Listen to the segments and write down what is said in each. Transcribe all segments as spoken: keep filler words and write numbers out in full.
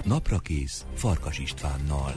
Naprakész Farkas Istvánnal.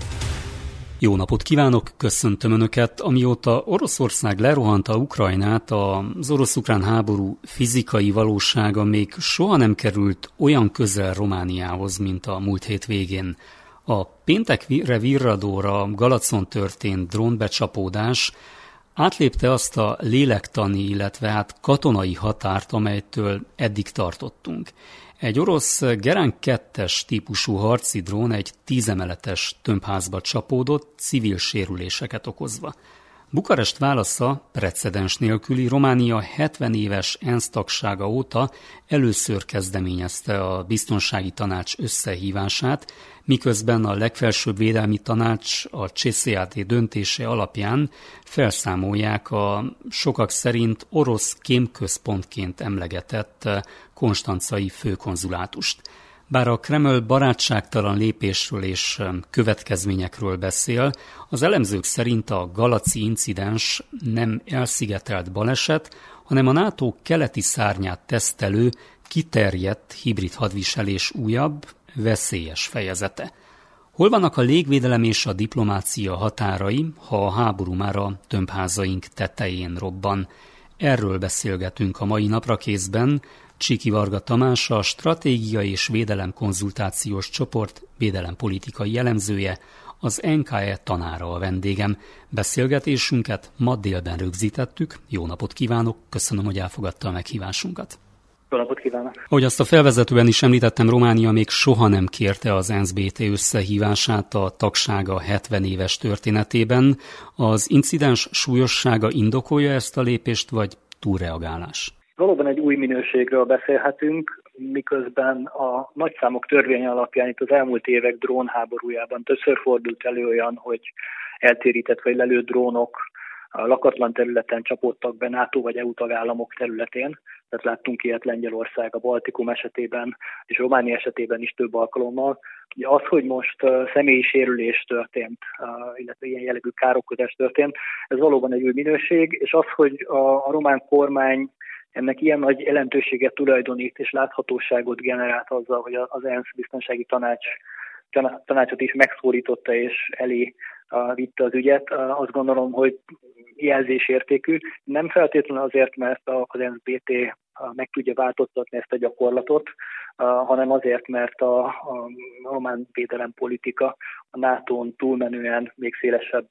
Jó napot kívánok, köszöntöm Önöket! Amióta Oroszország lerohanta Ukrajnát, az orosz-ukrán háború fizikai valósága még soha nem került olyan közel Romániához, mint a múlt hét végén. A péntekre virradóra Galacon történt drónbecsapódás átlépte azt a lélektani, illetve hát katonai határt, amelytől eddig tartottunk. Egy orosz Gerán kettes típusú harci drón egy tízemeletes tömbházba csapódott, civil sérüléseket okozva. Bukarest válasza precedens nélküli. Románia hetven éves ENSZ tagsága óta először kezdeményezte a Biztonsági Tanács összehívását, miközben a legfelsőbb védelmi tanács a cé cé á té döntése alapján felszámolják a sokak szerint orosz kémközpontként emlegetett konstancai főkonzulátust. Bár a Kreml barátságtalan lépésről és következményekről beszél, az elemzők szerint a galaci incidens nem elszigetelt baleset, hanem a NATO keleti szárnyát tesztelő, kiterjedt hibrid hadviselés újabb, veszélyes fejezete. Hol vannak a légvédelem és a diplomácia határai, ha a háború már a tömbházaink tetején robban? Erről beszélgetünk a mai Naprakészben. Csiki Varga Tamás, a Stratégia és Védelem Konzultációs Csoport védelempolitikai elemzője, az en ká e tanára a vendégem. Beszélgetésünket ma délben rögzítettük. Jó napot kívánok, köszönöm, hogy elfogadta a meghívásunkat. Jó napot kívánok! Ahogy azt a felvezetőben is említettem, Románia még soha nem kérte az ENSZ bé té összehívását a tagsága hetven éves történetében. Az incidens súlyossága indokolja ezt a lépést, vagy túlreagálás? Valóban egy új minőségről beszélhetünk, miközben a nagyszámok törvény alapján itt az elmúlt évek drónháborújában többször fordult elő olyan, hogy eltérített vagy lelőtt drónok a lakatlan területen csapódtak be NATO vagy é u tagállamok területén. Tehát láttunk ilyet Lengyelország, a Baltikum esetében és Románia esetében is több alkalommal. Ugye az, hogy most személyi sérülés történt, illetve ilyen jellegű károkozás történt, ez valóban egy új minőség, és az, hogy a, a román kormány ennek ilyen nagy jelentőséget tulajdonít és láthatóságot generált azzal, hogy az ENSZ biztonsági tanács, tanácsot is megszólította és elé vitte az ügyet. Azt gondolom, hogy jelzésértékű. Nem feltétlenül azért, mert az ENSZ bé té meg tudja változtatni ezt a gyakorlatot, hanem azért, mert a, a román védelempolitika a nátón túlmenően még szélesebb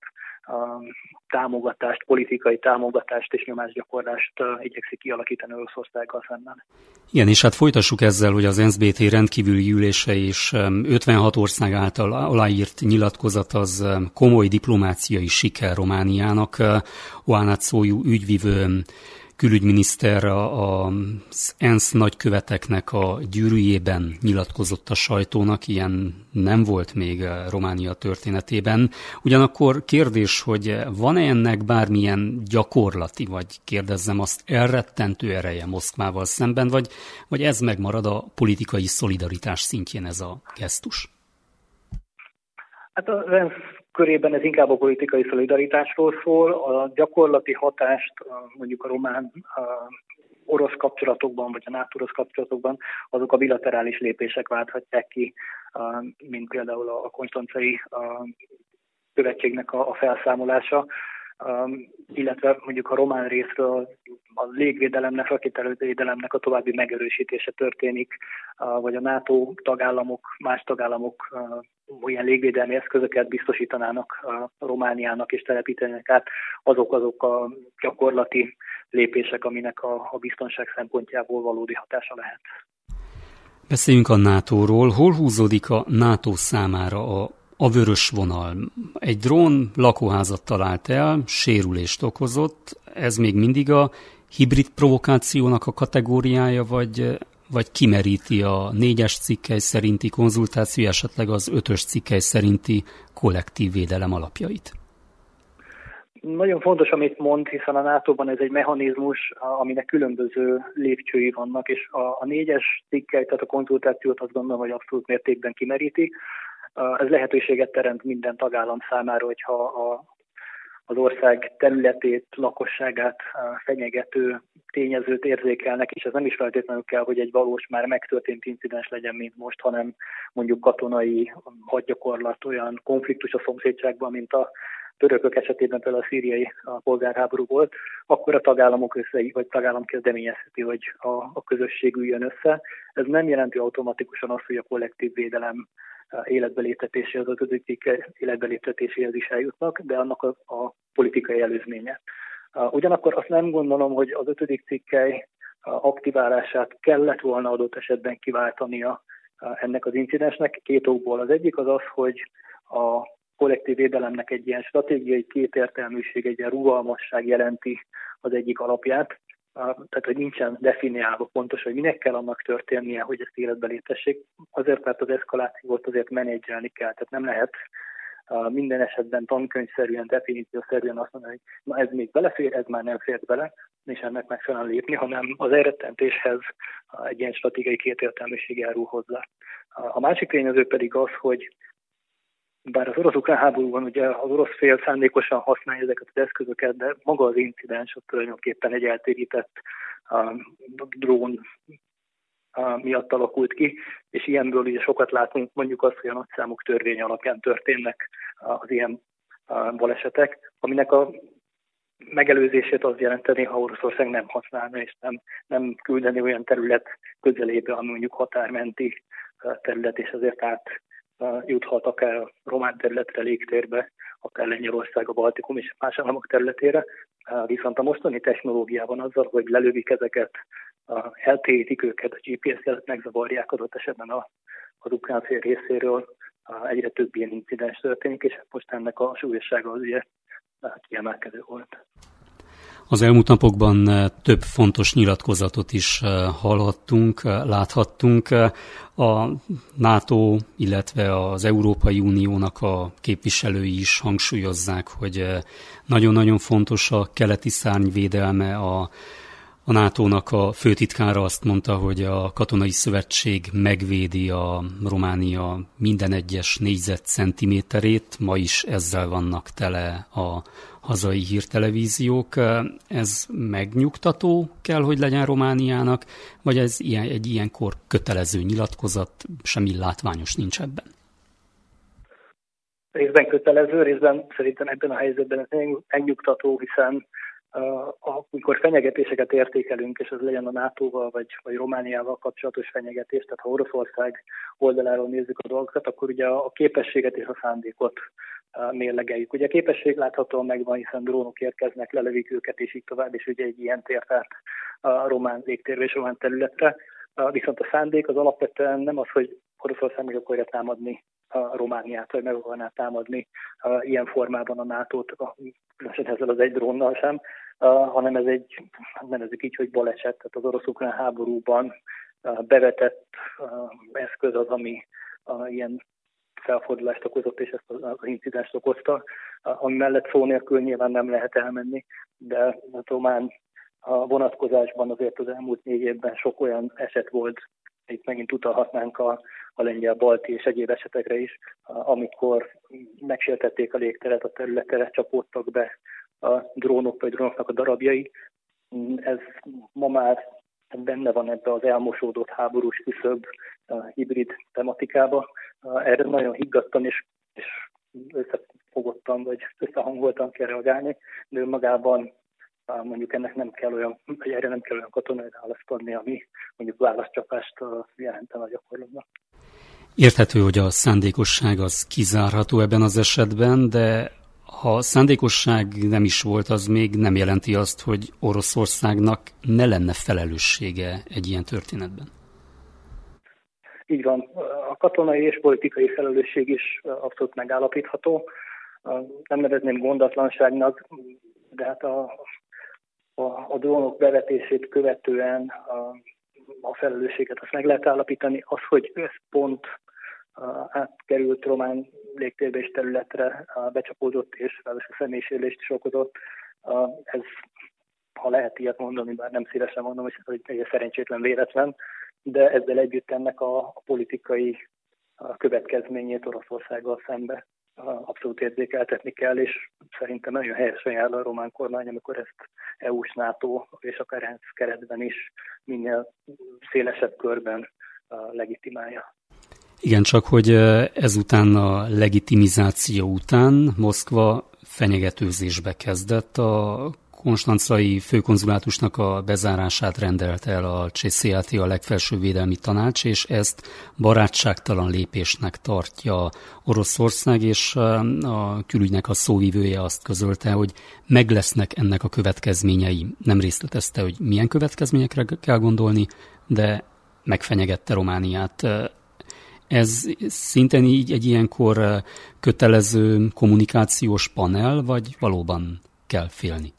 támogatást, politikai támogatást és nyomásgyakorlást igyekszik kialakítani Oroszországgal szemben. Igen, és hát folytassuk ezzel, hogy az ENSZ bé té rendkívüli ülése és ötvenhat ország által aláírt nyilatkozat az komoly diplomáciai siker Romániának. Oana Csoiu ügyvivő külügyminiszter az ENSZ nagyköveteknek a gyűrűjében nyilatkozott a sajtónak, ilyen nem volt még Románia történetében. Ugyanakkor kérdés, hogy van-e ennek bármilyen gyakorlati, vagy kérdezzem azt, elrettentő ereje Moszkvával szemben, vagy, vagy ez megmarad a politikai szolidaritás szintjén ez a gesztus? Hát az ENSZ körében ez inkább a politikai szolidaritásról szól. A gyakorlati hatást mondjuk a román-orosz kapcsolatokban, vagy a NATO-orosz kapcsolatokban azok a bilaterális lépések válthatják ki, mint például a konstancai követségnek a felszámolása, illetve mondjuk a román részről a légvédelemnek, rakétavédelemnek a további megerősítése történik, vagy a NATO tagállamok, más tagállamok olyan légvédelmi eszközöket biztosítanának Romániának és telepítenek át, azok azok a gyakorlati lépések, aminek a, a biztonság szempontjából valódi hatása lehet. Beszéljünk a nátóról. Hol húzódik a NATO számára a A vörös vonal? Egy drón lakóházat talált el, sérülést okozott. Ez még mindig a hibrid provokációnak a kategóriája, vagy, vagy kimeríti a négyes cikkely szerinti konzultáció, esetleg az ötös cikkely szerinti kollektív védelem alapjait? Nagyon fontos, amit mond, hiszen a nátóban ez egy mechanizmus, aminek különböző lépcsői vannak, és a, a négyes cikkely, tehát a konzultációt azt gondolom, hogy abszolút mértékben kimeríti. Ez lehetőséget teremt minden tagállam számára, hogyha a, az ország területét, lakosságát fenyegető tényezőt érzékelnek, és ez nem is feltétlenül kell, hogy egy valós, már megtörtént incidens legyen, mint most, hanem mondjuk katonai hadgyakorlat, olyan konfliktus a szomszédságban, mint a törökök esetében például a szíriai a polgárháború volt, akkor a tagállamok össze, vagy tagállam kezdeményezheti, hogy a, a közösség üljön össze. Ez nem jelenti automatikusan azt, hogy a kollektív védelem életbeléptetéséhez, az ötödik cikk életbeléptetéséhez is eljutnak, de annak a, a politikai előzménye. Ugyanakkor azt nem gondolom, hogy az ötödik cikkely aktiválását kellett volna adott esetben kiváltania ennek az incidensnek két okból. Az egyik az az, hogy a kollektív védelemnek egy ilyen stratégiai kétértelműség, egy ilyen rugalmasság jelenti az egyik alapját. Tehát, hogy nincsen definiálva pontos, hogy minek kell annak történnie, hogy ezt életbe léptessék. Azért, mert az eszkalációt azért menedzselni kell. Tehát nem lehet minden esetben tankönyvszerűen, definíciószerűen azt mondani, hogy na ez még belefér, ez már nem fér bele, és ennek megfelelően lépni, hanem az elrettentéshez egy ilyen stratégiai kétértelműség járul hozzá. A másik tényező pedig az, hogy bár az orosz-ukrán háborúban ugye az orosz fél szándékosan használja ezeket az eszközöket, de maga az incidens ott tulajdonképpen egy eltérített uh, drón uh, miatt alakult ki, és ilyenből ugye sokat látunk, mondjuk azt, hogy a nagyszámok törvény alapján történnek uh, az ilyen uh, balesetek, aminek a megelőzését az jelenteni, ha Oroszország nem használna, és nem, nem küldeni olyan terület közelébe, ami mondjuk határmenti uh, terület, és azért át juthat akár a román területre, légtérbe, akár Lengyelország, a Baltikum és más államok területére. Viszont a mostani technológiában azzal, hogy lelövik ezeket, eltérítik őket, a gé pé es-jelet megzavarják adott esetben az ukrán fél részéről, egyre több ilyen incidens történik, és most ennek a súlyossága az ugye kiemelkedő volt. Az elmúlt napokban több fontos nyilatkozatot is hallhattunk, láthattunk. A NATO, illetve az Európai Uniónak a képviselői is hangsúlyozzák, hogy nagyon-nagyon fontos a keleti szárny védelme. A, a nátónak a főtitkára azt mondta, hogy a katonai szövetség megvédi a Románia minden egyes négyzetcentiméterét. Ma is ezzel vannak tele a hazai hírtelevíziók. Ez megnyugtató kell, hogy legyen Romániának, vagy ez ilyen, egy ilyenkor kötelező nyilatkozat, semmi látványos nincs ebben? Részben kötelező, részben szerintem ebben a helyzetben ez megnyugtató, hiszen uh, amikor fenyegetéseket értékelünk, és ez legyen a nátóval vagy, vagy Romániával kapcsolatos fenyegetés, tehát ha Oroszország oldaláról nézzük a dolgokat, akkor ugye a képességet és a szándékot mérlegeljük. Ugye a képesség láthatóan megvan, hiszen drónok érkeznek, lelövik őket, és így tovább, és ugye egy ilyen tért át a román légtérbe és román területre. Viszont a szándék az alapvetően nem az, hogy Oroszország meg akarja támadni a Romániát, vagy meg akarná támadni ilyen formában a nátót, különösen ezzel az egy drónnal sem, hanem ez egy, nevezzük így, hogy baleset, tehát az orosz-ukrán háborúban bevetett eszköz az, ami ilyen felfordulást okozott, és ezt az incidenst okozta, ami mellett szó nélkül nyilván nem lehet elmenni, de a román vonatkozásban azért az elmúlt négy évben sok olyan eset volt, itt megint utalhatnánk a, a lengyel, balti és egyéb esetekre is, amikor megsértették a légteret, a területre csapódtak be a drónok vagy drónoknak a darabjai. Ez ma már benne van ebbe az elmosódott háborús küszöb hibrid tematikába. Erre nagyon higgadtan és, és összefogottan vagy összehangoltan kell reagálni, de magában mondjuk ennek nem kell olyan, vagy erre nem kell olyan katonai választ adni, ami mondjuk válaszcsapást jelenten a gyakorlatban. Érthető, hogy a szándékosság az kizárható ebben az esetben, de ha szándékosság nem is volt, az még nem jelenti azt, hogy Oroszországnak ne lenne felelőssége egy ilyen történetben. Így van. A katonai és politikai felelősség is abszolút megállapítható. Nem nevezném gondatlanságnak, de hát a, a, a drónok bevetését követően a, a felelősséget azt meg lehet állapítani. Az, hogy ez pont átkerült román légtérbe és területre, becsapódott és ráadásul személyisérülést is okozott, ez, ha lehet ilyet mondani, bár nem szívesen mondom, hogy egy szerencsétlen véletlen, de ezzel együtt ennek a, a politikai a következményét Oroszországgal szembe abszolút érzékeltetni kell, és szerintem nagyon helyesen jár a román kormány, amikor ezt é u-s, NATO és akár ENSZ keretben is minél szélesebb körben legitimálja. Igen, csak hogy ezután a legitimizáció után Moszkva fenyegetőzésbe kezdett. A konstancai főkonzulátusnak a bezárását rendelte el a cé cé á té, a legfelső védelmi tanács, és ezt barátságtalan lépésnek tartja Oroszország, és a külügynek a szóvivője azt közölte, hogy meg lesznek ennek a következményei. Nem részletezte, hogy milyen következményekre kell gondolni, de megfenyegette Romániát. Ez szintén így egy ilyenkor kötelező kommunikációs panel, vagy valóban kell félni?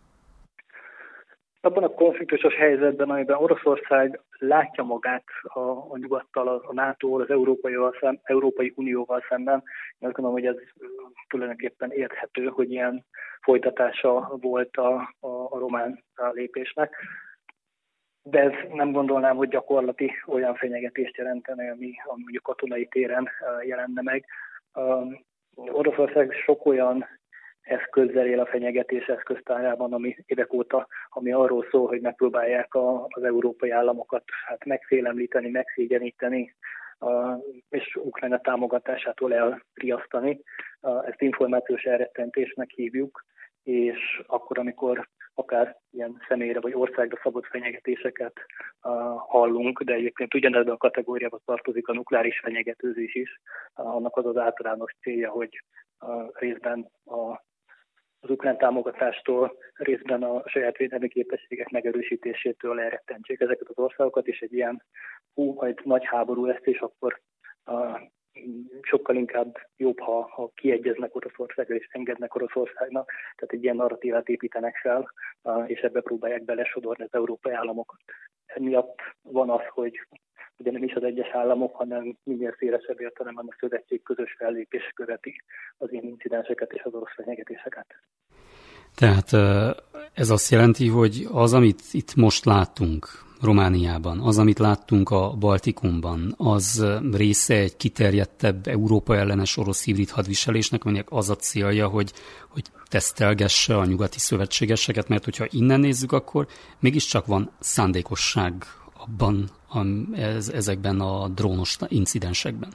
Abban a konfliktusos helyzetben, amiben Oroszország látja magát a, a nyugattal, a, a NATO-val, az Európai, Európai Unióval szemben, én azt gondolom, hogy ez tulajdonképpen érthető, hogy ilyen folytatása volt a, a, a román lépésnek. De ez nem gondolnám, hogy gyakorlati olyan fenyegetést jelentene, ami, ami mondjuk katonai téren jelenne meg. Oroszország sok olyan eszközzel él a fenyegetés eszköztárában, ami évek óta, ami arról szól, hogy megpróbálják a, az európai államokat hát megfélemlíteni, megszégyeníteni, és Ukrajna támogatásától elriasztani. Ezt információs elrettentésnek hívjuk, és akkor, amikor akár ilyen személyre vagy országra szabott fenyegetéseket uh, hallunk, de egyébként ugyanebben a kategóriába tartozik a nukleáris fenyegetőzés is. Uh, annak az az általános célja, hogy uh, részben a, az ukrán támogatástól, részben a saját védelmi képességek megerősítésétől elrettentsék ezeket az országokat, és egy ilyen hú, majd nagy háború lesz, és akkor uh, sokkal inkább jobb, ha, ha kiegyeznek Oroszországra és engednek Oroszországnak, tehát egy ilyen narratívát építenek fel, és ebbe próbálják belesodorni az európai államokat. Emiatt van az, hogy ugye nem is az egyes államok, hanem minél szélesebb értelemben a szövetség közös fellépés követi az ilyen incidenseket és az orosz fenyegetéseket. Tehát ez azt jelenti, hogy az, amit itt most láttunk Romániában, az, amit láttunk a Baltikumban, az része egy kiterjedtebb Európa ellenes orosz hibrid hadviselésnek, aminek az a célja, hogy, hogy tesztelgesse a nyugati szövetségeseket, mert hogyha innen nézzük, akkor mégiscsak van szándékosság abban, ez, ezekben a drónos incidensekben.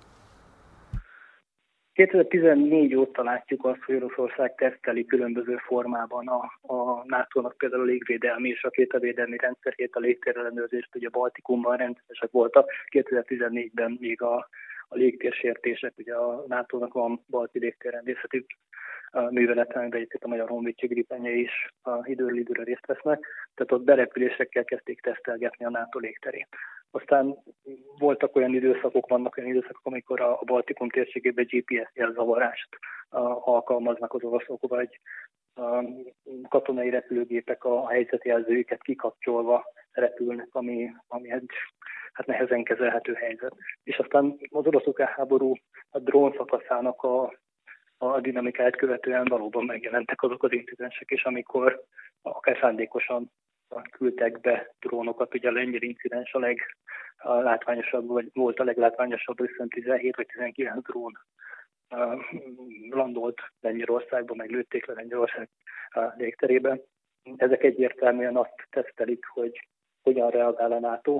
kétezer-tizennégy óta látjuk azt, hogy Oroszország teszteli különböző formában a, a nátónak például a légvédelmi és rakétavédelmi rendszerét, a légtérellenőrzést, ugye a Baltikumban rendszeresek voltak. kétezer-tizennégyben még a, a légtérsértések, ugye a nátónak van balti légtérrendészeti műveleten, de egyébként a Magyar Honvédség gripenje is időről időre részt vesznek. Tehát ott berepülésekkel kezdték tesztelgetni a NATO légterét. Aztán voltak olyan időszakok, vannak olyan időszakok, amikor a Baltikum térségében gé pé es jelzavarást alkalmaznak az oroszok, vagy katonai repülőgépek a helyzetjelzőiket kikapcsolva repülnek, ami, ami egy hát nehezen kezelhető helyzet. És aztán az orosz-ukrán háború a drón szakaszának a, a dinamikáját követően valóban megjelentek azok az incidensek is, amikor akár szándékosan küldtek be drónokat. Ugye a lengyel incidens a leglátványosabb, vagy volt a leglátványosabb, viszont tizenhét vagy tizenkilenc drón landolt Lengyelországban, meg lőtték le Lengyelország légterében. Ezek egyértelműen azt tesztelik, hogy hogyan reagál a NATO,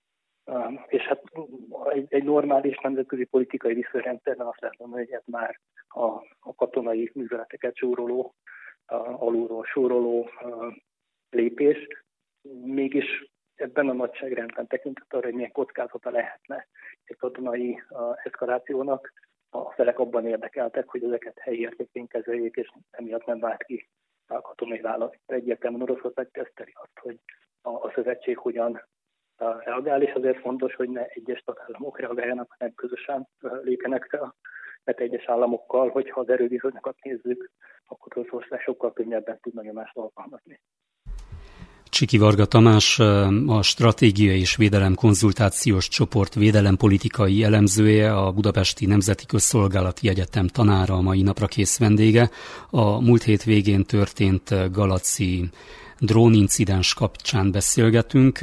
és hát egy, egy normális nemzetközi politikai viszonyrendszerben azt lehet mondani, hogy ez már a, a katonai műveleteket súroló, alulról súroló lépés. Mégis ebben a nagyságrendben tekintett arra, hogy milyen kockázata lehetne egy katonai eszkalációnak, a felek abban érdekeltek, hogy ezeket helyi értékén kezeljék, és emiatt nem vált ki a katonai válasz. Egyértelműen Oroszország teszteli azt, hogy a, a szövetség hogyan reagál, és azért fontos, hogy ne egyes tagállamok reagáljanak, hanem közösen lépjenek fel, mert egyes államokkal, hogyha az erőviszonyokat nézzük, akkor Oroszország sokkal könnyebben tud nyomást alkalmazni. Csiki Varga Tamás, a Stratégiai és Védelem Konzultációs Csoport védelempolitikai elemzője, a Budapesti Nemzeti Közszolgálati Egyetem tanára, a mai napra kész vendége. A múlt hét végén történt galaci drónincidens kapcsán beszélgetünk.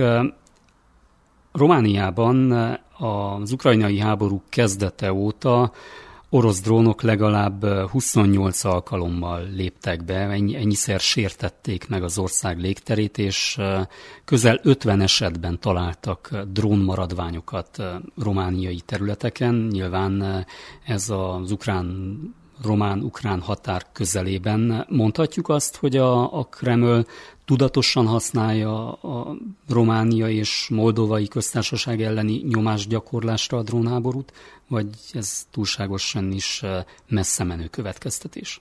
Romániában az ukrajnai háború kezdete óta orosz drónok legalább huszonnyolc alkalommal léptek be, ennyi, ennyiszer sértették meg az ország légterét, és közel ötven esetben találtak drónmaradványokat romániai területeken. Nyilván ez az ukrán román-ukrán határ közelében. Mondhatjuk azt, hogy a, a Kreml tudatosan használja a Románia és Moldovai Köztársaság elleni nyomásgyakorlásra a drónháborút, vagy ez túlságosan is messze menő következtetés?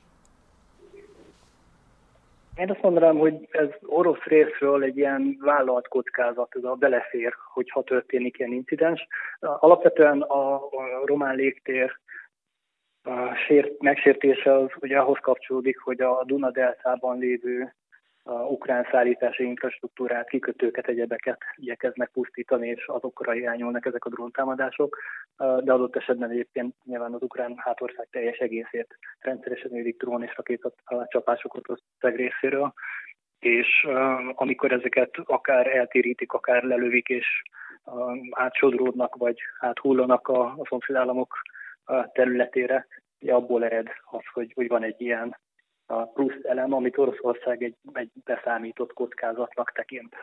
Én azt mondanám, hogy ez orosz részről egy ilyen vállalt kockázat, ez a belefér, hogyha történik ilyen incidens. Alapvetően a, a román légtér a sért, megsértése az ugye ahhoz kapcsolódik, hogy a Duna-deltában lévő a ukrán szállítási infrastruktúrát, kikötőket, egyebeket igyekeznek pusztítani, és azokra irányulnak ezek a dróntámadások, de adott esetben egyébként nyilván az ukrán hátország teljes egészét rendszeresen érik drón és rakétacsapások Oroszország részéről, és amikor ezeket akár eltérítik, akár lelövik, és átsodródnak, vagy áthullanak a, a szomszédállamok területére, abból ered az, hogy, hogy van egy ilyen plusz elem, amit Oroszország egy, egy beszámított kockázatnak tekint.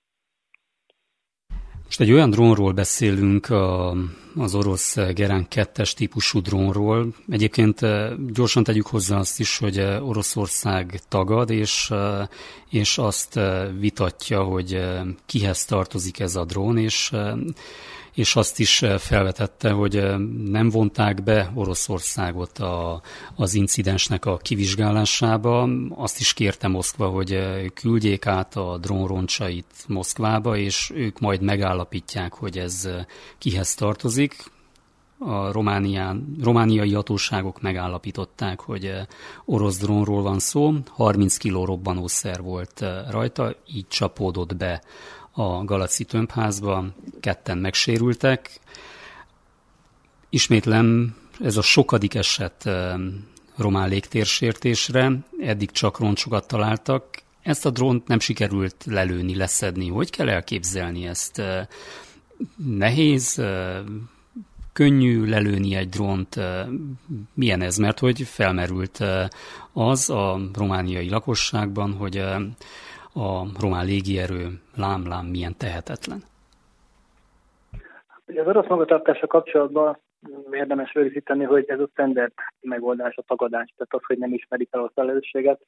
Most egy olyan drónról beszélünk, a, az orosz Gerán kettes típusú drónról. Egyébként gyorsan tegyük hozzá azt is, hogy Oroszország tagad, és, és azt vitatja, hogy kihez tartozik ez a drón, és és azt is felvetette, hogy nem vonták be Oroszországot a, az incidensnek a kivizsgálásába. Azt is kérte Moszkva, hogy küldjék át a drónroncsait Moszkvába, és ők majd megállapítják, hogy ez kihez tartozik. A Románián, romániai hatóságok megállapították, hogy orosz drónról van szó, harminc kiló robbanószer volt rajta, így csapódott be a Galaci tömbházba, ketten megsérültek. Ismétlem, ez a sokadik eset román légtérsértésre, eddig csak roncsokat találtak. Ezt a drónt nem sikerült lelőni, leszedni. Hogy kell elképzelni ezt? Nehéz, könnyű lelőni egy drónt? Milyen ez? Mert hogy felmerült az a romániai lakosságban, hogy a román légierő lám-lám milyen tehetetlen. Az orosz magatartással kapcsolatban érdemes rögzíteni, hogy ez a standard megoldás, a tagadás, tehát az, hogy nem ismerik el a felelősséget.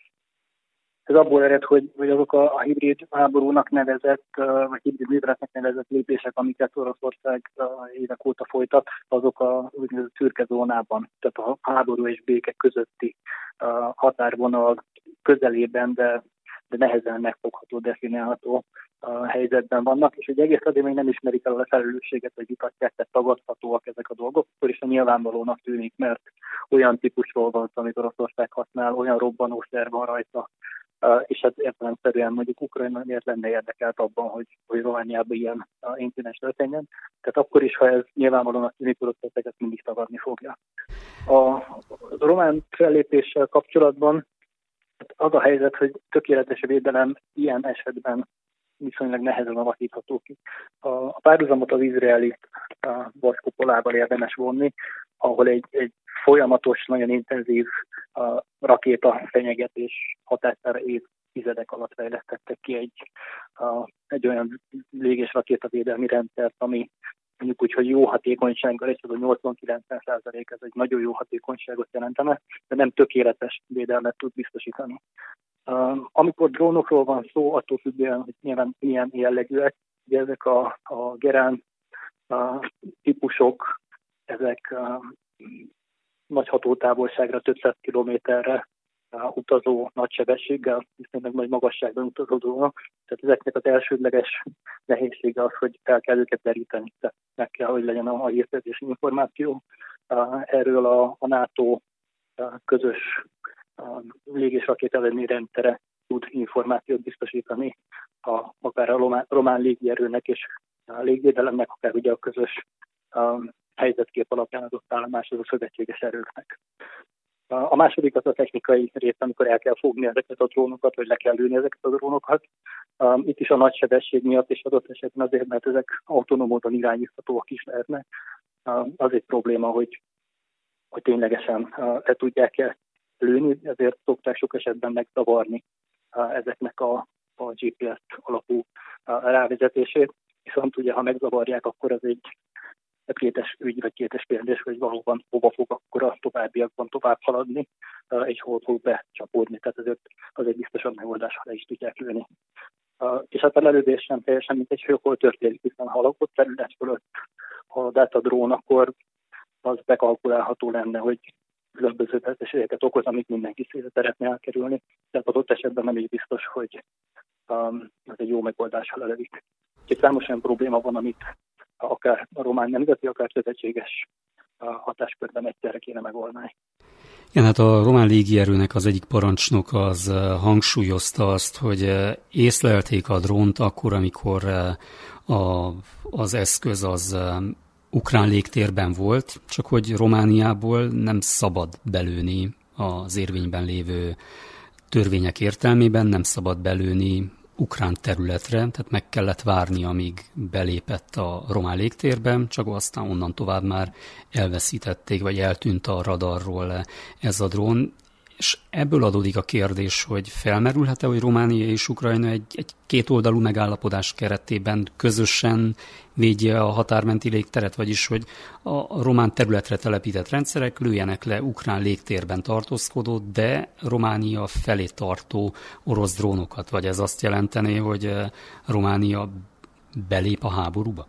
Ez abból ered, hogy, hogy azok a, a hibrid háborúnak nevezett, vagy hibrid műveletnek nevezett lépések, amiket Oroszország évek óta folytat, azok a úgynevezett szürke zónában, tehát a háború és béke közötti határvonal közelében, de de nehezen megfogható, definiálható a helyzetben vannak, és hogy egész addig még nem ismerik el a felelősséget, hogy vitatják, tehát tagadhatóak ezek a dolgok, akkor is a nyilvánvalónak tűnik, mert olyan típusról van, amit Oroszország használ, olyan robbanószer van rajta, és hát értelemszerűen mondjuk Ukrajna miért lenne érdekelt abban, hogy, hogy Romániában ilyen incidens történjen. Tehát akkor is, ha ez nyilvánvalónak tűnik, Oroszország ezt mindig tagadni fogja. A, a román fellépéssel kapcsolatban az a helyzet, hogy tökéletes védelem ilyen esetben viszonylag nehezen alakítható ki. A párhuzamot az izraeli vaskupolával érdemes vonni, ahol egy, egy folyamatos, nagyon intenzív rakéta fenyegetés hatására évtizedek alatt fejlesztettek ki egy, egy olyan lég- és rakétavédelmi rendszert, ami mondjuk úgy, hogy jó hatékonysággal, és az a nyolcvan-kilencven százalék, ez egy nagyon jó hatékonyságot jelentene, de nem tökéletes védelmet tud biztosítani. Uh, amikor drónokról van szó, attól függően, hogy nyilván milyen jellegűek, ugye ezek a, a Gerán uh, típusok, ezek uh, nagy hatótávolságra, több száz kilométerre uh, utazó nagy sebességgel, viszonylag nagy magasságban utazó drónok. Tehát ezeknek az elsődleges nehézsége az, hogy fel kell őket deríteni. Tehát meg kell, hogy legyen a hírszerzési információ. Uh, erről a, a NATO uh, közös uh, lég- és rakétavédelmi rendszere tud információt biztosítani, a, akár a román, román légierőnek és a légvédelemnek, akár ugye a közös um, helyzetkép alapján adott állomásozó szövetséges erőknek. A második az a technikai rész, amikor el kell fogni ezeket a drónokat, vagy le kell lőni ezeket a drónokat. Itt is a nagy sebesség miatt, és adott esetben azért, mert ezek autonóm módon irányíthatóak is lehetnek. Az egy probléma, hogy hogy ténylegesen le tudják-e lőni, ezért szokták sok esetben megzavarni ezeknek a, a gé pé es alapú rávezetését. Viszont ugye, ha megzavarják, akkor az egy kétes ügy, vagy kétes kérdés, hogy valóban hova fog akkor a továbbiakban tovább haladni, és hol fog becsapódni. Tehát ezért az egy biztosabb megoldás, ha le is tudják lőni. És hát a lelődés sem teljesen mindegy, hogy hol történik, hiszen ha a lakott terület fölött halad a drón, akkor az bekalkulálható lenne, hogy különböző veszteségeket okoz, amit mindenki szeretne elkerülni. Tehát adott esetben nem is biztos, hogy um, ez egy jó megoldás, ha lelövik. Itt számos olyan probléma van, amit akár a román nemzeti, akár szövetséges hatáskörben egyszerre kéne megoldani. Igen, hát a román légierőnek az egyik parancsnok az hangsúlyozta azt, hogy észlelték a drónt akkor, amikor a, az eszköz az ukrán légtérben volt, csak hogy Romániából nem szabad belőni az érvényben lévő törvények értelmében, nem szabad belőni ukrán területre, tehát meg kellett várni, amíg belépett a román légtérbe, csak aztán onnan tovább már elveszítették, vagy eltűnt a radarról ez a drón. És ebből adódik a kérdés, hogy felmerülhet-e, hogy Románia és Ukrajna egy, egy kétoldalú megállapodás keretében közösen védje a határmenti légteret, vagyis hogy a román területre telepített rendszerek lőjenek le ukrán légtérben tartózkodó, de Románia felé tartó orosz drónokat, vagy ez azt jelentené, hogy Románia belép a háborúba?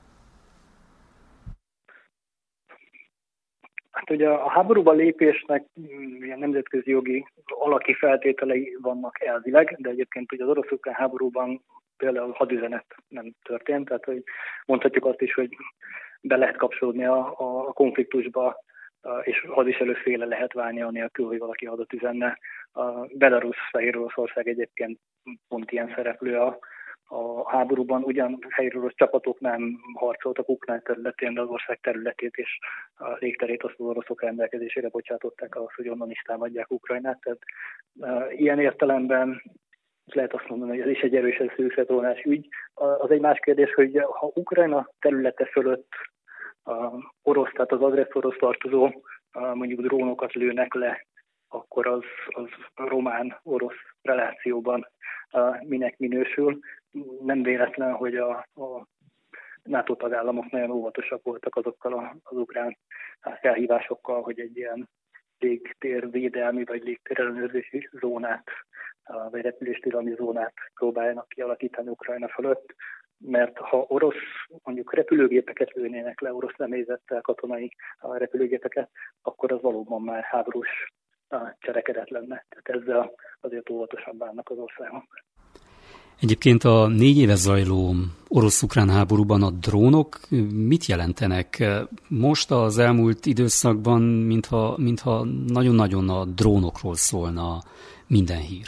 Hát ugye a háborúba lépésnek ilyen nemzetközi jogi alaki feltételei vannak elvileg, de egyébként ugye az orosz-ukrán háborúban például hadüzenet nem történt, tehát hogy mondhatjuk azt is, hogy be lehet kapcsolódni a, a konfliktusba, és hadiselő féle lehet válni anélkül, hogy valaki hadat üzenne. A Belarus, Fehéroroszország egyébként pont ilyen szereplő a A háborúban. Ugyan fehérorosz csapatok nem harcoltak Ukrán területén, de az ország területét és a légterét azt az oroszok rendelkezésére bocsátották ahhoz, hogy onnan is támadják Ukrajnát. Tehát uh, ilyen értelemben lehet azt mondani, hogy ez is egy erősen szűkszatolás ügy. Az egy más kérdés, hogy ha Ukrajna területe fölött uh, orosz, tehát az agresszorhoz tartozó uh, mondjuk drónokat lőnek le, akkor az, az román-orosz relációban uh, minek minősül. Nem véletlen, hogy a, a NATO tagállamok nagyon óvatosak voltak azokkal a, az ukrán felhívásokkal, hogy egy ilyen légtérvédelmi vagy légtérellenőrzési zónát, vagy repüléstilalmi zónát próbáljanak kialakítani Ukrajna fölött, mert ha orosz, mondjuk repülőgépeket lőnének le, orosz lemézettel katonai repülőgépeket, akkor az valóban már háborús cselekedet lenne. Tehát ezzel azért óvatosan bánnak az országok. Egyébként a négy éve zajló orosz-ukrán háborúban a drónok mit jelentenek? Most az elmúlt időszakban, mintha, mintha nagyon-nagyon a drónokról szólna minden hír.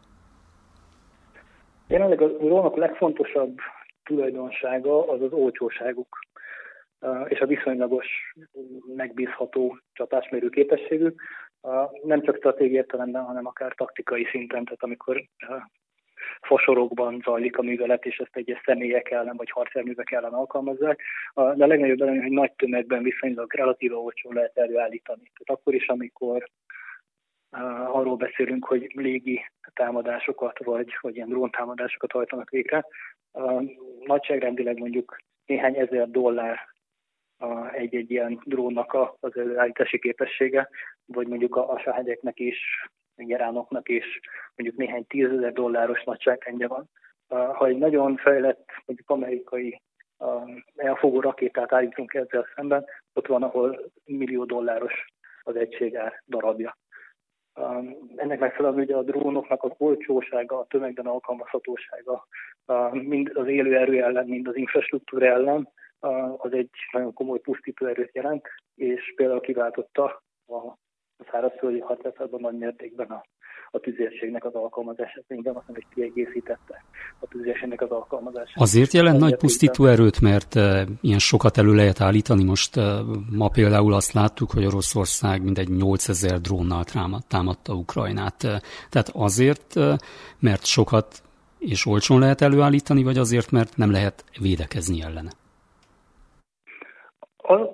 Jelenleg a drónok legfontosabb tulajdonsága az az olcsóságuk, és a viszonylagos, megbízható csapásmérő képességük. Nem csak stratégiai értelemben, hanem akár taktikai szinten, tehát amikor fasorokban zajlik a művelet, és ezt egyes személyek ellen vagy harcjárművek ellen alkalmazzák. De a legnagyobb előny, hogy nagy tömegben viszonylag relatíve olcsón lehet előállítani. Tehát akkor is, amikor uh, arról beszélünk, hogy légi támadásokat vagy, vagy ilyen dróntámadásokat hajtanak végre, uh, nagyságrendileg mondjuk néhány ezer dollár uh, egy-egy ilyen drónnak az előállítási képessége, vagy mondjuk a, a sáhegyeknek is, geránoknak is mondjuk néhány tízezer dolláros nagyságrendje van. Ha egy nagyon fejlett, mondjuk amerikai elfogó rakétát állítunk ezzel szemben, ott van, ahol millió dolláros az egységár darabja. Ennek megfelelően ugye a drónoknak az olcsósága, a tömegben alkalmazhatósága, mind az élő erő ellen, mind az infrastruktúra ellen, az egy nagyon komoly pusztító erőt jelent, és például kiváltotta a a szárazföldi harcászatban nagy mértékben a, a tüzérségnek az alkalmazását, minden azt mondom, hogy kiegészítette a tüzérségnek az alkalmazását. Azért jelent nagy pusztító erőt, mert e, ilyen sokat elő lehet állítani. Most e, ma például azt láttuk, hogy Oroszország mindegy nyolcezer drónnal támadta Ukrajnát. E, tehát azért, e, mert sokat és olcsón lehet előállítani, vagy azért, mert nem lehet védekezni ellene? A,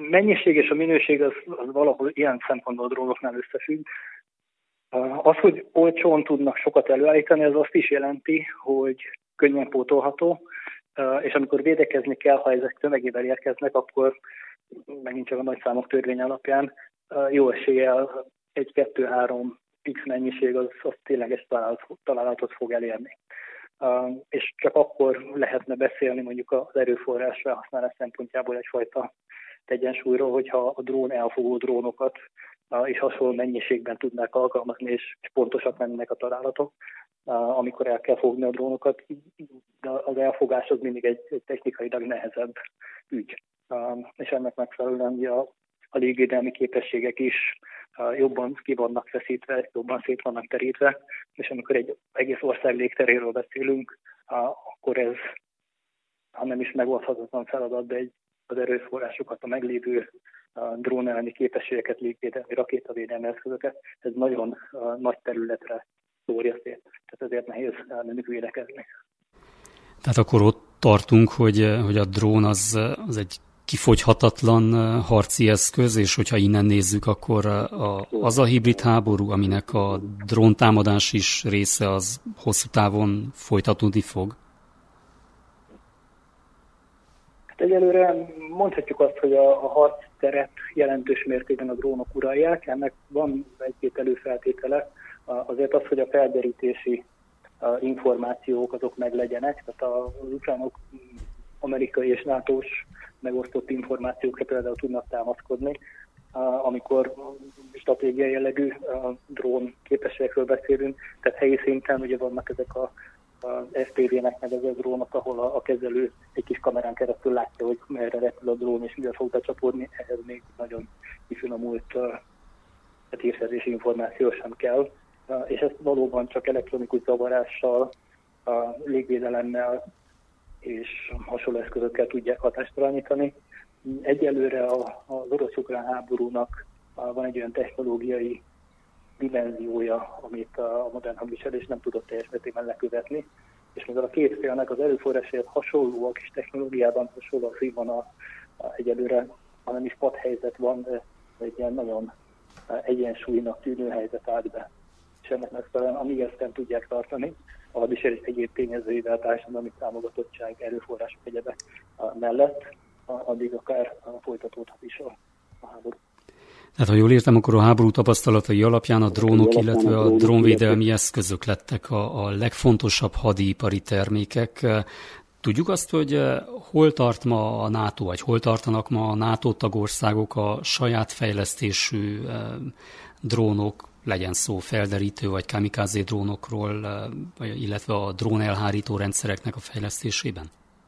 mennyiség és a minőség az, az valahol ilyen szempontból a drónoknál összefügg. Az, hogy olcsón tudnak sokat előállítani, az azt is jelenti, hogy könnyen pótolható, és amikor védekezni kell, ha ezek tömegével érkeznek, akkor megint csak a nagyszámok törvény alapján jó eséllyel egy, kettő, három X mennyiség az, az tényleges találatot fog elérni. Uh, és csak akkor lehetne beszélni mondjuk az erőforrás felhasználás szempontjából egyfajta egyensúlyról, hogyha a drón elfogó drónokat uh, és hasonló mennyiségben tudnák alkalmazni, és, és pontosak lennének a találatok, uh, amikor el kell fogni a drónokat. De az elfogás az mindig egy, egy technikailag nehezebb ügy. Uh, és ennek megfelelően a, a légvédelmi képességek is uh, jobban ki vannak feszítve, jobban szét vannak terítve, és amikor egy egész ország légteréről beszélünk, uh, akkor ez, ha nem is megoldhatatlan feladat, de egy, az erőforrásokat, a meglévő uh, drón elleni képességeket, légvédelmi, rakétavédelmi eszközöket, ez nagyon uh, nagy területre szórja szét. Tehát ezért nehéz elmenük védekezni. Tehát akkor ott tartunk, hogy, hogy a drón az, az egy kifogyhatatlan harci eszköz, és hogyha innen nézzük, akkor a, az a hibrid háború, aminek a dróntámadás is része, az hosszú távon folytatódni fog? Hát egyelőre mondhatjuk azt, hogy a, a harcteret jelentős mértékben a drónok uralják, ennek van egy-két előfeltétele. Azért az, hogy a felderítési információk azok meg legyenek, tehát az ukránok amerikai és nátós megosztott információkra például tudnak támaszkodni, amikor stratégiai jellegű drón képességekről beszélünk, tehát helyi szinten ugye vannak ezek a az ef pé vé-nek nevezett drónok, ahol a, a kezelő egy kis kamerán keresztül látja, hogy merre repül a drón és mivel fog becsapódni, ehhez még nagyon kifinomult uh, hírszerzési információ sem kell, uh, és ezt valóban csak elektronikus zavarással, uh, légvédelemmel és hasonló eszközökkel tudják hatástalanítani. Egyelőre a, az orosz-ukrán háborúnak uh, van egy olyan technológiai dimenziója, amit a modern hadviselés nem tudott teljes mértékben lekövetni, és mivel a két félnek az erőforrásért hasonlóak és technológiában hasonló a színvonal, egyelőre, hanem is padhelyzet van, de egy ilyen nagyon egyensúlynak tűnő helyzet állt be. És ennek megfelelően, amíg ezt nem tudják tartani, a hadviselés egyéb tényezőivel, társadalmi támogatottság, erőforrások egyebek mellett, addig akár folytatódhat is a, a háború. Tehát, ha jól értem, akkor a háború tapasztalatai alapján a drónok, illetve a drónvédelmi eszközök lettek a, a legfontosabb hadipari termékek. Tudjuk azt, hogy hol tart ma a NATO, vagy hol tartanak ma a NATO tagországok a saját fejlesztésű drónok, legyen szó felderítő vagy kamikázé drónokról, illetve a drón elhárító rendszereknek a fejlesztésében?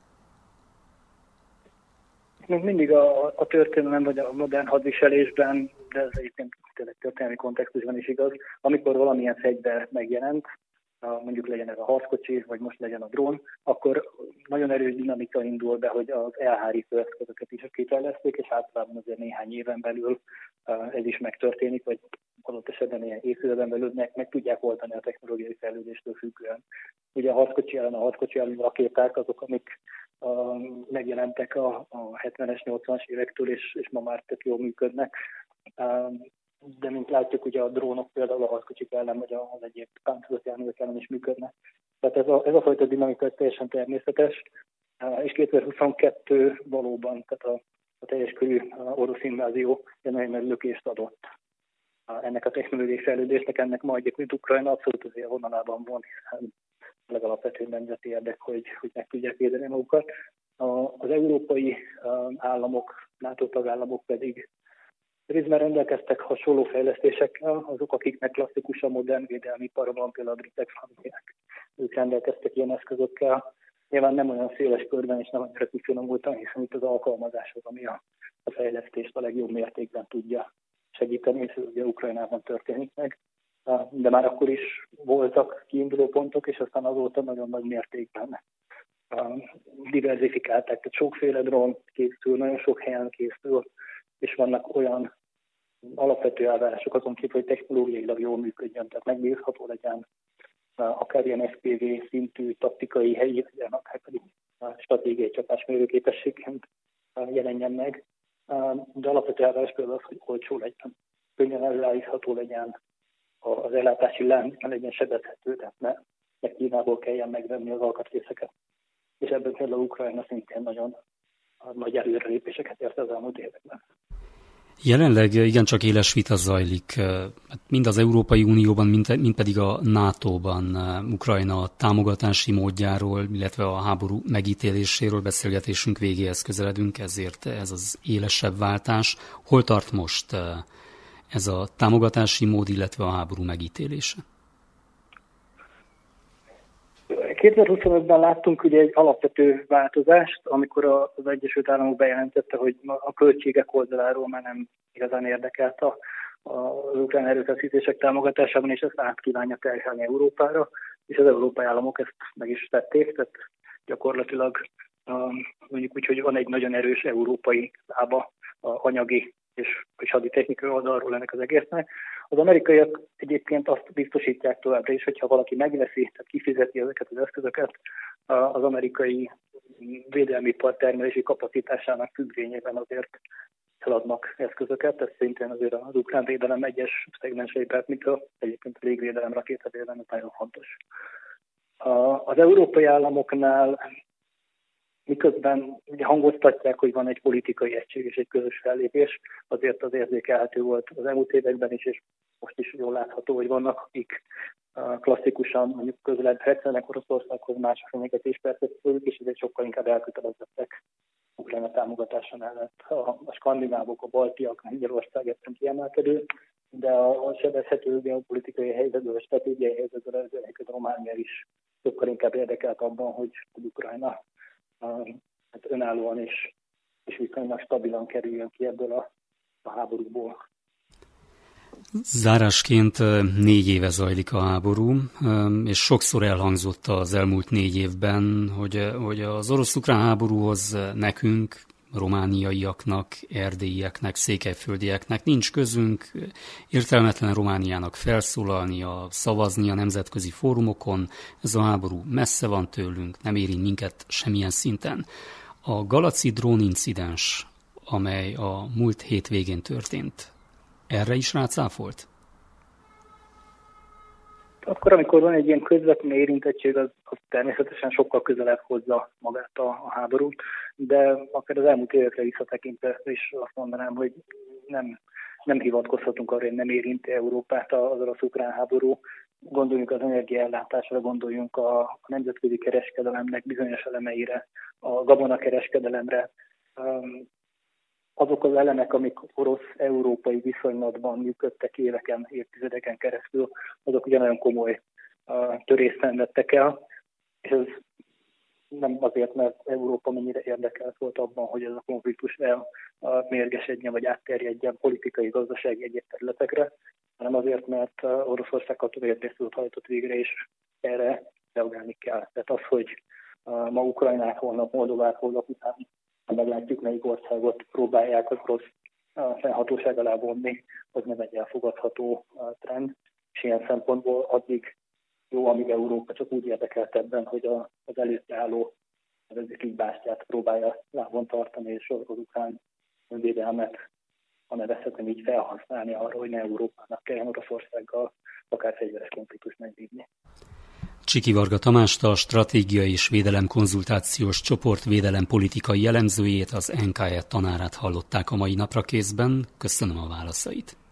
Még mindig a, a történelem vagy a modern hadviselésben, de ez egyébként tényleg történelmi kontextusban is igaz, amikor valamilyen fegyver megjelent, mondjuk legyen ez a harckocsi, vagy most legyen a drón, akkor nagyon erős dinamika indul be, hogy az elhárító eszközöket is kifejleszték, és általában azért néhány éven belül ez is megtörténik, vagy adott esetben ilyen évtizeden belül meg, meg tudják oldani a technológiai fejlődéstől függően. Ugye a harckocsi ellen, a harckocsi ellen rakéták azok, amik uh, megjelentek a, a hetvenes, nyolcvanas évektől, és, és ma már tök jól működnek. Uh, de mint látjuk, ugye a drónok például a harckocsik ellen, vagy az egyéb páncélozott járművek ellen is működnek. Tehát ez a, ez a fajta dinamika ez teljesen természetes, uh, és kétezer-huszonkettő valóban, tehát a, a teljes körű uh, orosz invázió egy nagyon nagy lökést adott ennek a technológiai fejlődésnek, ennek ma egyébként Ukrajna abszolút az ilyen vonalában van, hiszen legalapvető nemzeti érdek, hogy, hogy meg tudják védeni magukat. Az európai államok, NATO tagállamok pedig részben rendelkeztek hasonló fejlesztésekkel, azok, akiknek klasszikus a modern védelmi ipar van, például a britek, franciák, ők rendelkeztek ilyen eszközökkel. Nyilván nem olyan széles körben és nem annyira kifinomultan, hiszen itt az alkalmazás az, ami a, a fejlesztést a legjobb mértékben tudja segíteni, és ez ugye Ukrajnában történik meg. De már akkor is voltak kiinduló pontok, és aztán azóta nagyon nagy mértékben diverzifikálták. Tehát sokféle drón készül, nagyon sok helyen készül, és vannak olyan alapvető elvárások azon kívül, hogy technológiailag jól működjön, tehát megbízható legyen, akár ilyen ef pé vé szintű taktikai helyi legyen, akár pedig stratégiai csapásmérő képességként jelenjen meg. de alapvetően elvárás például az, hogy olcsó legyen, könnyen előállítható legyen, az ellátási lánc ne legyen sebezhető, tehát ne, ne Kínából kelljen megvenni az alkatrészeket. És ebben például Ukrajna szintén nagyon nagy előrelépéseket ért az elmúlt években. Jelenleg igencsak éles vita zajlik, mind az Európai Unióban, mind pedig a nátóban Ukrajna támogatási módjáról, illetve a háború megítéléséről beszélgetésünk végéhez közeledünk, ezért ez az élesebb váltás. Hol tart most ez a támogatási mód, illetve a háború megítélése? kétezer-huszonötben láttunk ugye egy alapvető változást, amikor az Egyesült Államok bejelentette, hogy a költségek oldaláról már nem igazán érdekelt az ukrán erőfeszítések támogatásában, és ezt át kívánja terhelni Európára, és az európai államok ezt meg is tették, tehát gyakorlatilag mondjuk úgy, hogy van egy nagyon erős európai lába anyagi és, és haditechnikai oldalról ennek az egésznek. Az amerikaiak egyébként azt biztosítják továbbra is, hogyha valaki megveszi, tehát kifizeti ezeket az eszközöket, az amerikai védelmi ipar termelési kapacitásának függvényében azért eladnak eszközöket. Ez szintén azért az ukrán védelem egyes szegmenseiben, mint a, egyébként a légvédelem, rakétavédelem, nagyon fontos. Az európai államoknál miközben ugye hangoztatják, hogy van egy politikai egység és egy közös fellépés, azért az érzékelhető volt az elmúlt években is, és most is jól látható, hogy vannak, akik klasszikusan mondjuk közelebb hetszenek Oroszországhoz, mások fenyegetés percepciójuk, és ezért sokkal inkább elkötelezettek Ukrajna támogatása mellett. A, a skandinávok, a baltiak, a Magyarország ebben kiemelkedő, de a, a sebezhető geopolitikai helyzetből, a stratégiai helyzetből az egyébként Románia is sokkal inkább érdekelt abban, hogy, hogy Ukrajna hát önállóan és, és viszonylag stabilan kerüljön ki ebből a, a háborúból. Zárásként négy éve zajlik a háború, és sokszor elhangzott az elmúlt négy évben, hogy, hogy az orosz-ukrán háborúhoz nekünk, romániaiaknak, erdélyieknek, székelyföldieknek nincs közünk, értelmetlen Romániának felszólalnia, szavazni a nemzetközi fórumokon, ez a háború messze van tőlünk, nem érint minket semmilyen szinten. A Galaci drónincidens, amely a múlt hét végén történt, erre is rácáfolt? Akkor, amikor van egy ilyen közvetlen érintettség, az, az természetesen sokkal közelebb hozza magát a, a háborút, de akár az elmúlt évekre visszatekintve is azt mondanám, hogy nem, nem hivatkozhatunk arra, hogy nem érinti Európát az orosz-ukrán háború. Gondoljunk az energiaellátásra, gondoljunk a, a nemzetközi kereskedelemnek bizonyos elemeire, a gabonakereskedelemre. Azok az elemek, amik orosz-európai viszonylatban működtek éveken, évtizedeken keresztül, azok ugye nagyon komoly uh, törést szenvedtek el, és ez nem azért, mert Európa mennyire érdekelt volt abban, hogy ez a konfliktus elmérgesedjen, vagy átterjedjen politikai, gazdasági egyéb területekre, hanem azért, mert Oroszország katonai hajtott végre, és erre reagálni kell. Tehát az, hogy uh, ma Ukrajnát, holnap Moldovát, holnap után meglátjuk, melyik országot próbálják az orosz fennhatóság alá vonni, az nem egy elfogadható trend, és ilyen szempontból addig jó, amíg Európa csak úgy érdekelt ebben, hogy az előtte álló bástyát próbálja lábon tartani, és az ukrán önvédelmet, ha nevezhetem így, felhasználni arra, hogy ne Európának kelljen Oroszországgal akár fegyveres konfliktust megvívni. Csiki Varga Tamást, a Stratégiai és Védelem Konzultációs Csoport védelem politikai elemzőjét, az en ká e tanárát hallották a mai Naprakészben. Köszönöm a válaszait.